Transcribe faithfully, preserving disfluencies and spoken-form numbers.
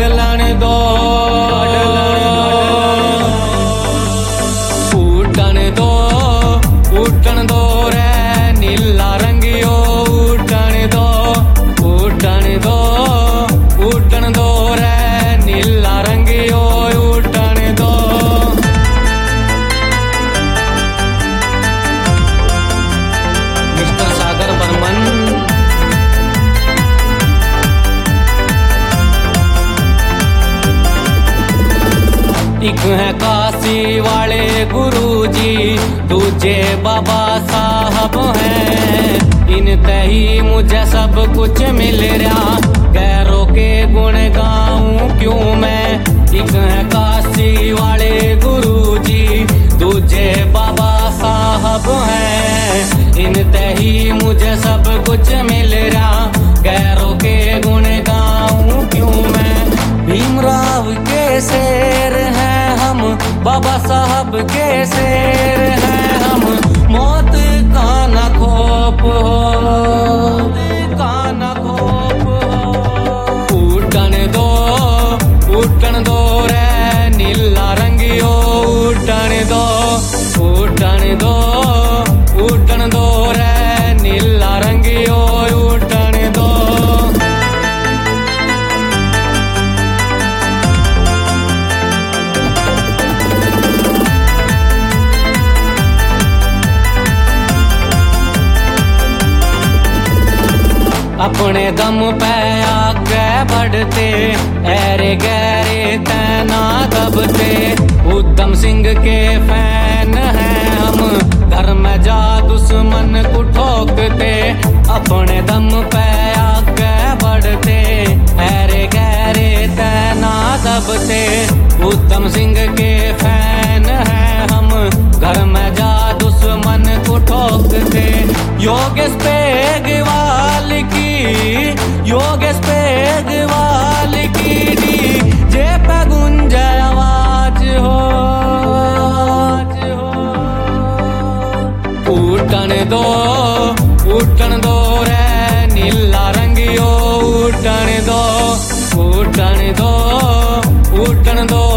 काढलन दो उठन दो उठन दो रे नीला रंगियो उठन दो उठन दो उठन दो रे नीला रंगियो उठन दो। मिस्टर सागर बर्मन एक है काशी वाले गुरुजी दूजे बाबा साहब हैं, इन तही मुझे सब कुछ मिल रहा गैरों के गुण गाऊं क्यों मैं। एक है काशी वाले गुरुजी दूजे बाबा साहब हैं, इन तही मुझे सब कुछ मिल रहा गैरों के गुण गाऊं क्यों मैं। भीमराव के शेर हैं हम, बाबा साहब के शेर हैं हम, मौत का न खौफ हो का न खौफ हो। उठन दो उठन दो रे नीला रंगियो उठन दो उठन दो उठन दो रे नीला रंगियो उठन दो। अपने दम पे आगे बढ़ते ऐरे गहरे तैना दबते, उधम सिंह के फैन हैं हम, घर में जा दुश्मन को ठोकते। अपने दम पे आगे बढ़ते ऐरे गहरे तैना दबते, उधम सिंह के फैन हैं हम, घर में जा दुश्मन को ठोकते। योगेश पेगवाल की योगेश पेगवाल की जे पे गुंजे आवाज हो उठन दो उठन दो रे नीला रंगियो उठन दो उठन दो उठन दो